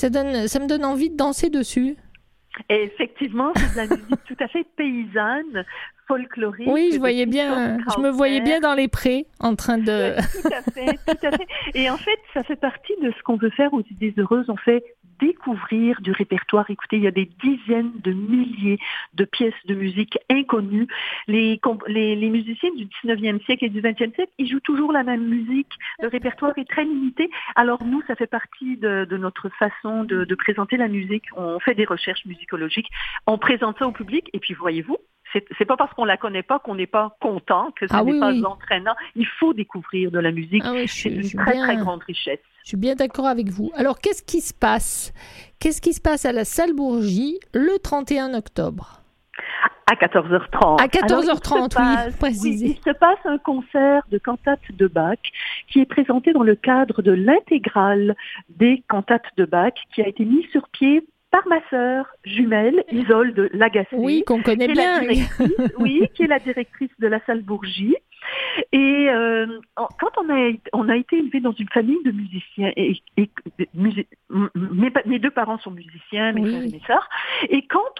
ça me donne envie de danser dessus. Et effectivement, c'est de la musique tout à fait paysanne, folklorique. Oui, je me voyais bien dans les prés en train de... Tout à fait, tout à fait. Et en fait, ça fait partie de ce qu'on veut faire aux Idées Heureuses. On fait découvrir du répertoire. Écoutez, il y a des dizaines de milliers de pièces de musique inconnues. Les musiciens du 19e siècle et du 20e siècle, ils jouent toujours la même musique. Le répertoire est très limité. Alors nous, ça fait partie de notre façon de présenter la musique. On fait des recherches musicologiques, on présente ça au public et puis voyez-vous, c'est pas parce qu'on la connaît pas qu'on n'est pas content, que ce n'est pas entraînant. Il faut découvrir de la musique. C'est une très grande richesse. Je suis bien d'accord avec vous. Alors, qu'est-ce qui se passe à la salle Bourgie le 31 octobre? À 14h30. À 14h30, oui, précisez. Oui, il se passe un concert de cantates de Bach qui est présenté dans le cadre de l'intégrale des cantates de Bach qui a été mis sur pied par ma sœur jumelle, Isolde Lagacé. Oui, qu'on connaît bien. Qui est la directrice de la salle Bourgie. Et quand on a été élevé dans une famille de musiciens, mes deux parents sont musiciens, mes frères et mes sœurs, et quand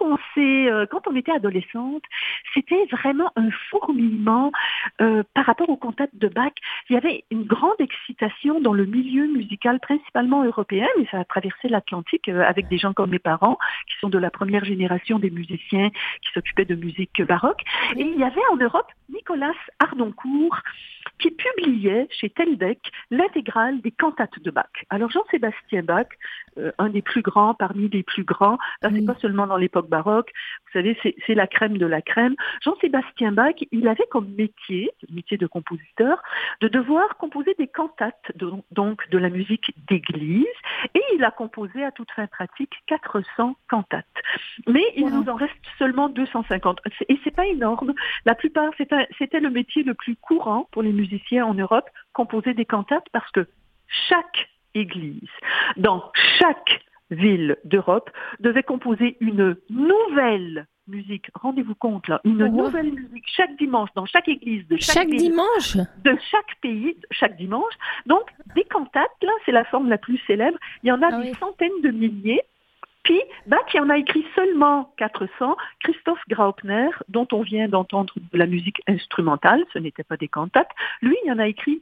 on était adolescente, c'était vraiment un fourmillement par rapport aux cantates de Bach. Il y avait une grande excitation dans le milieu musical, principalement européen, mais ça a traversé l'Atlantique avec des gens comme mes parents, qui sont de la première génération des musiciens qui s'occupaient de musique baroque. Et il y avait en Europe Nicolas Harnoncourt qui publiait chez Teldec l'intégrale des cantates de Bach. Alors Jean-Sébastien Bach, un des plus grands parmi les plus grands, là c'est pas seulement dans l'époque baroque, vous savez, c'est la crème de la crème. Jean-Sébastien Bach, il avait comme métier, le métier de compositeur, de devoir composer des cantates, donc de la musique d'église, et il a composé à toute fin pratique 400 cantates. Mais il nous en reste seulement 250. Et c'est pas énorme. La plupart, c'était le métier le plus courant pour les musiciens en Europe, composer des cantates, parce que chaque église, dans chaque ville d'Europe, devait composer une nouvelle musique. Rendez-vous compte, là, une nouvelle musique chaque dimanche, dans chaque église de chaque ville, dimanche de chaque pays, chaque dimanche. Donc, des cantates, là, c'est la forme la plus célèbre. Il y en a des centaines de milliers. Puis, Bach, il en a écrit seulement 400. Christoph Graupner, dont on vient d'entendre de la musique instrumentale, ce n'était pas des cantates, lui, il en a écrit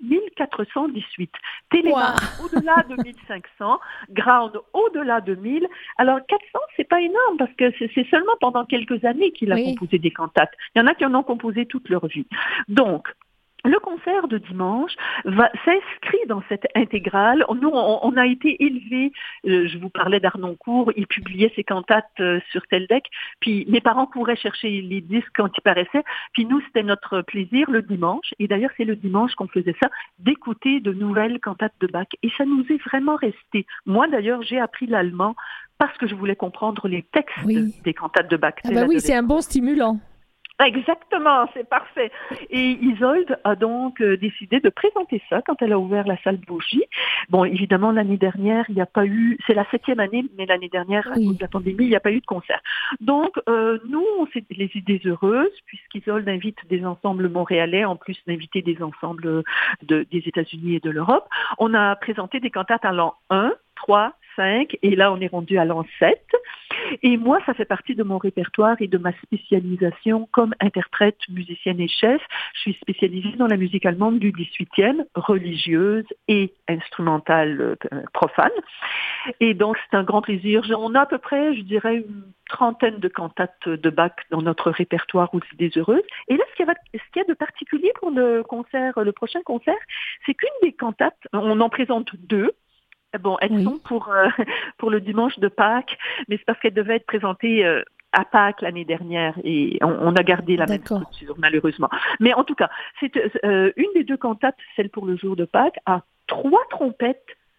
1418. Telemann, au-delà de 1500. Graun, au-delà de 1000. Alors, 400, c'est pas énorme, parce que c'est seulement pendant quelques années qu'il a composé des cantates. Il y en a qui en ont composé toute leur vie. Donc, le concert de dimanche s'inscrit dans cette intégrale. Nous, on a été élevés, je vous parlais d'Harnoncourt, il publiait ses cantates sur Teldec, puis mes parents couraient chercher les disques quand ils paraissaient, puis nous, c'était notre plaisir le dimanche, et d'ailleurs c'est le dimanche qu'on faisait ça, d'écouter de nouvelles cantates de Bach, et ça nous est vraiment resté. Moi d'ailleurs, j'ai appris l'allemand parce que je voulais comprendre les textes des cantates de Bach. C'est un bon stimulant. Exactement, c'est parfait. Et Isolde a donc décidé de présenter ça quand elle a ouvert la salle Bourgie. Bon, évidemment, l'année dernière, il n'y a pas eu, c'est la 7e année, mais l'année dernière, à cause de la pandémie, il n'y a pas eu de concert. Donc, nous, c'est les Idées Heureuses, puisqu'Isolde invite des ensembles montréalais, en plus d'inviter des ensembles des États-Unis et de l'Europe. On a présenté des cantates à l'an 1, 3, 5, et là, on est rendu à l'an 7. Et moi, ça fait partie de mon répertoire et de ma spécialisation comme interprète, musicienne et chef. Je suis spécialisée dans la musique allemande du 18e, religieuse et instrumentale profane. Et donc, c'est un grand plaisir. On a à peu près, je dirais, une trentaine de cantates de Bach dans notre répertoire aux Idées Heureuses. Et là, ce qu'il y a de particulier pour le prochain concert, c'est qu'une des cantates, on en présente 2. Bon, elles sont pour le dimanche de Pâques, mais c'est parce qu'elles devaient être présentées à Pâques l'année dernière et on a gardé la même structure, malheureusement. Mais en tout cas, c'est une des 2 cantates, celle pour le jour de Pâques, a 3 trompettes,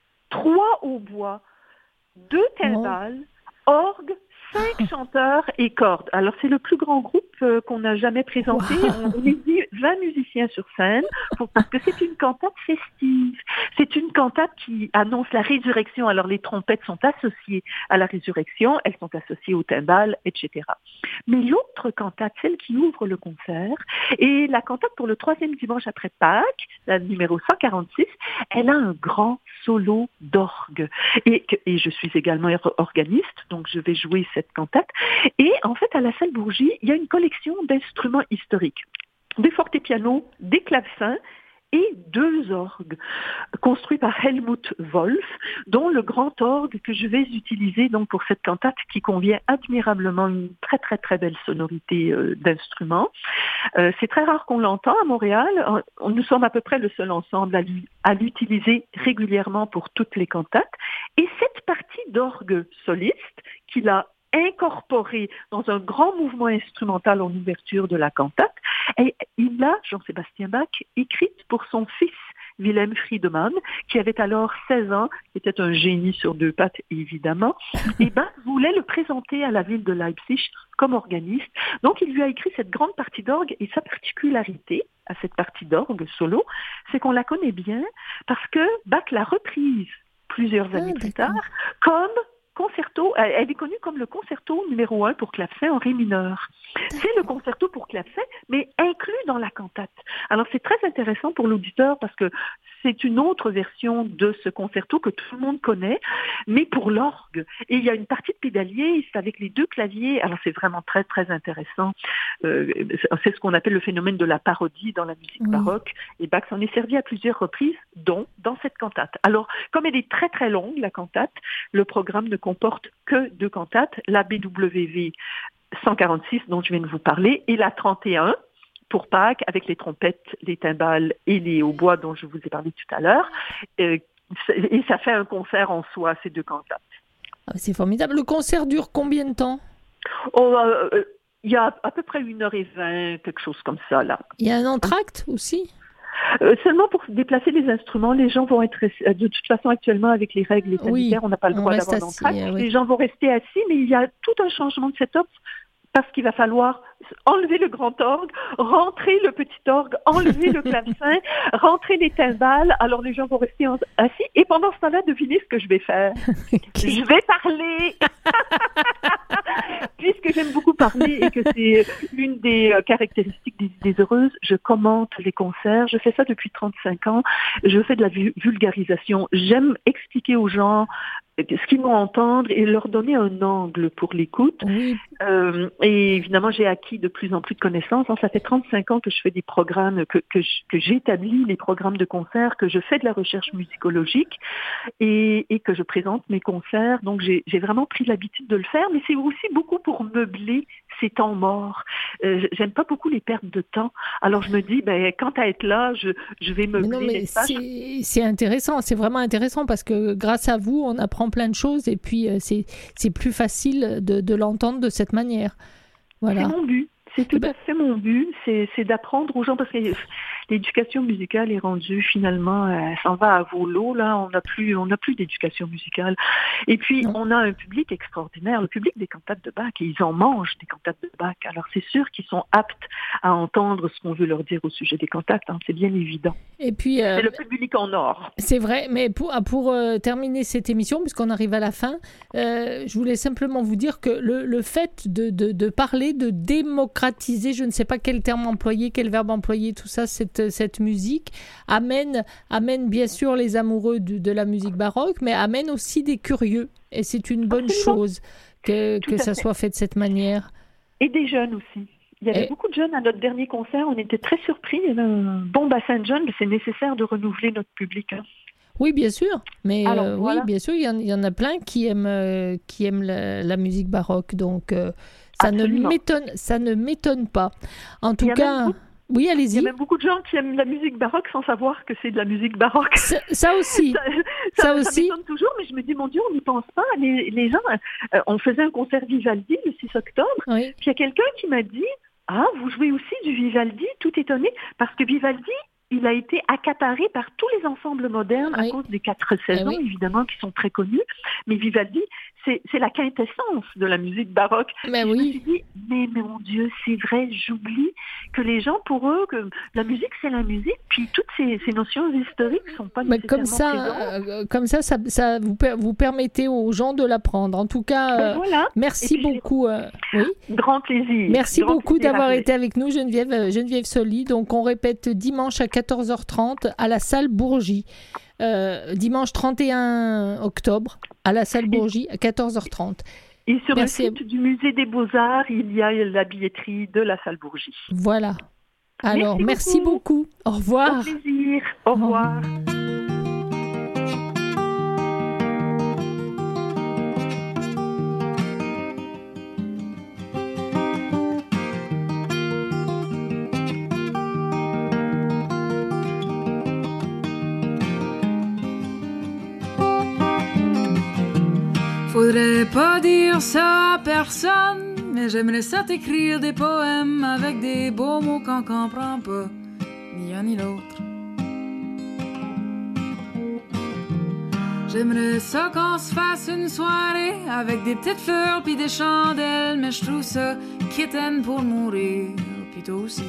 3 hautbois, 2 timbales, orgue, 5 chanteurs et cordes. Alors, c'est le plus grand groupe qu'on n'a jamais présenté. On est 20 musiciens sur scène parce que c'est une cantate festive. C'est une cantate qui annonce la résurrection. Alors les trompettes sont associées à la résurrection, elles sont associées au timbales, etc. Mais l'autre cantate, celle qui ouvre le concert, et la cantate pour le 3e dimanche après Pâques, la numéro 146, elle a un grand solo d'orgue. Et je suis également organiste, donc je vais jouer cette cantate. Et en fait, à la salle Bourgie, il y a une collection d'instruments historiques, des fortepianos, des clavecins et 2 orgues construits par Helmut Wolf, dont le grand orgue que je vais utiliser donc pour cette cantate qui convient admirablement, une très très très belle sonorité d'instruments. C'est très rare qu'on l'entend à Montréal. Nous sommes à peu près le seul ensemble à l'utiliser régulièrement pour toutes les cantates. Et cette partie d'orgue soliste qu'il a incorporé dans un grand mouvement instrumental en ouverture de la cantate, et il l'a, Jean-Sébastien Bach, écrite pour son fils Wilhelm Friedemann, qui avait alors 16 ans, qui était un génie sur 2 pattes évidemment, et Bach voulait le présenter à la ville de Leipzig comme organiste. Donc il lui a écrit cette grande partie d'orgue, et sa particularité à cette partie d'orgue solo, c'est qu'on la connaît bien parce que Bach l'a reprise plusieurs années plus tard comme concerto, elle est connue comme le concerto numéro 1 pour clavecin en ré mineur. C'est le concerto pour clavecin, mais inclus dans la cantate. Alors c'est très intéressant pour l'auditeur parce que c'est une autre version de ce concerto que tout le monde connaît, mais pour l'orgue. Et il y a une partie de pédalier, c'est avec les 2 claviers. Alors c'est vraiment très très intéressant. C'est ce qu'on appelle le phénomène de la parodie dans la musique baroque. Et Bach s'en est servi à plusieurs reprises, dont dans cette cantate. Alors comme elle est très très longue, la cantate, le programme ne comporte que 2 cantates, la BWV 146 dont je viens de vous parler et la 31 pour Pâques avec les trompettes, les timbales et les hautbois dont je vous ai parlé tout à l'heure. Et ça fait un concert en soi, ces 2 cantates. C'est formidable. Le concert dure combien de temps ? Il y a à peu près 1h20, quelque chose comme ça là. Il y a un entracte aussi ? Seulement pour déplacer les instruments, les gens vont être de toute façon actuellement avec les règles sanitaires, on n'a pas le droit d'avoir d'entracte. Les gens vont rester assis, mais il y a tout un changement de setup parce qu'il va falloir enlever le grand orgue, rentrer le petit orgue, enlever le clavecin, rentrer les timbales. Alors les gens vont rester assis et pendant ce temps-là, devinez ce que je vais faire. Je vais parler puisque j'aime beaucoup parler et que c'est une des caractéristiques des Idées heureuses. Je commente les concerts, je fais ça depuis 35 ans, je fais de la vulgarisation. J'aime expliquer aux gens ce qu'ils vont entendre et leur donner un angle pour l'écoute. Et évidemment, j'ai acquis de plus en plus de connaissances. Ça fait 35 ans que je fais des programmes, que j'établis les programmes de concerts, que je fais de la recherche musicologique et que je présente mes concerts. Donc, j'ai vraiment pris l'habitude de le faire, mais c'est aussi beaucoup pour meubler ces temps morts. J'aime pas beaucoup les pertes de temps. Alors, je me dis, quant à être là, je vais meubler l'espace. C'est intéressant, c'est vraiment intéressant parce que grâce à vous, on apprend plein de choses et puis c'est plus facile de l'entendre de cette manière. Voilà. C'est mon but. C'est tout à fait mon but, c'est d'apprendre aux gens, parce que l'éducation musicale est rendue finalement, elle s'en va à volo, là, on n'a plus d'éducation musicale. Et puis, on a un public extraordinaire, le public des cantates de Bach, et ils en mangent des cantates de Bach. Alors, c'est sûr qu'ils sont aptes à entendre ce qu'on veut leur dire au sujet des cantates, c'est bien évident. Et puis, c'est le public en or. C'est vrai, mais pour terminer cette émission, puisqu'on arrive à la fin, je voulais simplement vous dire que le fait de parler de démocratie, je ne sais pas quel terme employer, quel verbe employer, tout ça, cette musique amène bien sûr les amoureux de la musique baroque, mais amène aussi des curieux. Et c'est une bonne chose que ça soit fait de cette manière. Et des jeunes aussi. Il y avait beaucoup de jeunes à notre dernier concert. On était très surpris. Il y avait un bon bassin de jeunes. Mais c'est nécessaire de renouveler notre public. Oui, bien sûr. Mais alors, voilà. Oui, bien sûr, il y en a plein qui aiment la musique baroque. Donc, ça ne m'étonne pas. En tout cas, oui, allez-y. Il y a même beaucoup de gens qui aiment la musique baroque sans savoir que c'est de la musique baroque. Ça aussi. ça aussi. m'étonne toujours, mais je me dis, mon Dieu, on n'y pense pas. Les gens, on faisait un concert Vivaldi le 6 octobre. Oui. Puis il y a quelqu'un qui m'a dit, vous jouez aussi du Vivaldi, tout étonné, parce que Vivaldi, il a été accaparé par tous les ensembles modernes à cause des 4 saisons, évidemment, qui sont très connus. Mais Vivaldi, c'est la quintessence de la musique baroque. Mais je me suis dit, mais mon Dieu, c'est vrai, j'oublie que les gens, pour eux, que la musique, c'est la musique, puis toutes ces notions historiques sont pas nécessairement présentes. Comme ça vous permettez aux gens de l'apprendre. En tout cas, voilà. Merci beaucoup. Oui. Grand plaisir. Merci beaucoup d'avoir été été avec nous, Geneviève Soli. Donc, on répète dimanche à 14h30 à la salle Bourgie. Dimanche 31 octobre à la salle Bourgie à 14h30. Et sur le site du Musée des Beaux-Arts, il y a la billetterie de la salle Bourgie. Voilà. Alors, merci beaucoup. Au revoir. Au plaisir. Au revoir. Faudrait pas dire ça à personne, mais j'aimerais ça t'écrire des poèmes avec des beaux mots qu'on comprend pas, ni un ni l'autre. J'aimerais ça qu'on se fasse une soirée avec des petites fleurs pis des chandelles, mais je trouve ça kitten pour mourir, pis toi aussi.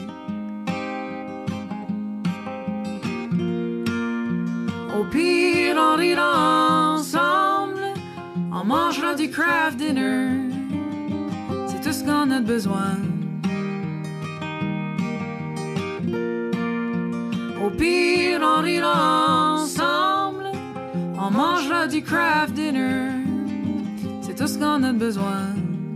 Au pire, on rira ensemble, on mangera du craft dinner, c'est tout ce qu'on a besoin. Au pire, on rira ensemble, on mangera du craft dinner, c'est tout ce qu'on a besoin.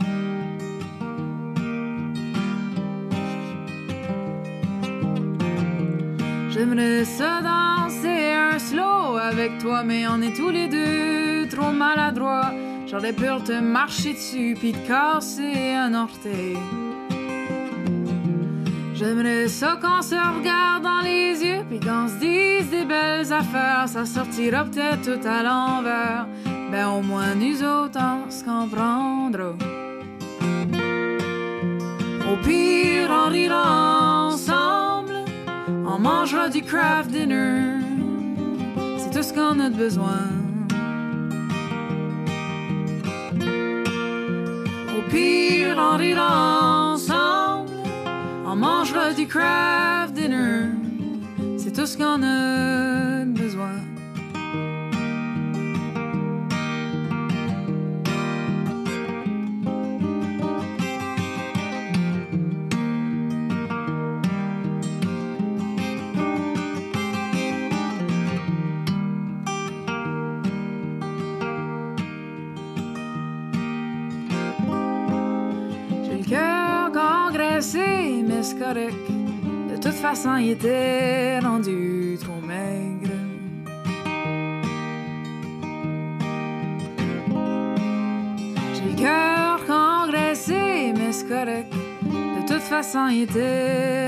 J'aimerais ça danser un slow avec toi, mais on est tous les deux trop maladroits. J'aurais peur de te marcher dessus pis de casser un orteil. J'aimerais ça qu'on se regarde dans les yeux pis qu'on se dise des belles affaires. Ça sortira peut-être tout à l'envers, ben au moins nous autres on se comprendra. Au pire on rira ensemble, on mangera du craft dinner, c'est tout ce qu'on a besoin. Au pire, on rira ensemble, on mangera du craft dinner, c'est tout ce qu'on a besoin. Mais c'est correct, de toute façon il était rendu trop maigre. J'ai le cœur congressé, mais c'est correct, de toute façon il était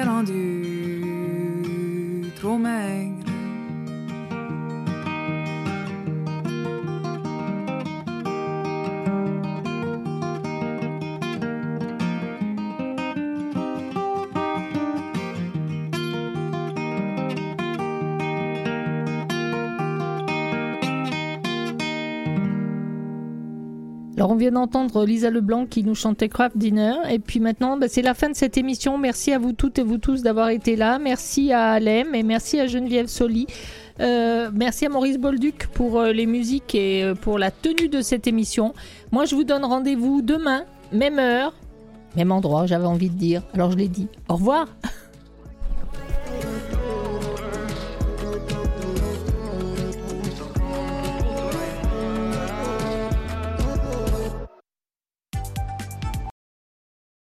rendu trop maigre. Alors on vient d'entendre Lisa Leblanc qui nous chantait Craft Dinner et puis maintenant c'est la fin de cette émission. Merci à vous toutes et vous tous d'avoir été là. Merci à Alem et merci à Geneviève Soli. Merci à Maurice Bolduc pour les musiques et pour la tenue de cette émission. Moi je vous donne rendez-vous demain, même heure, même endroit, j'avais envie de dire. Alors je l'ai dit. Au revoir.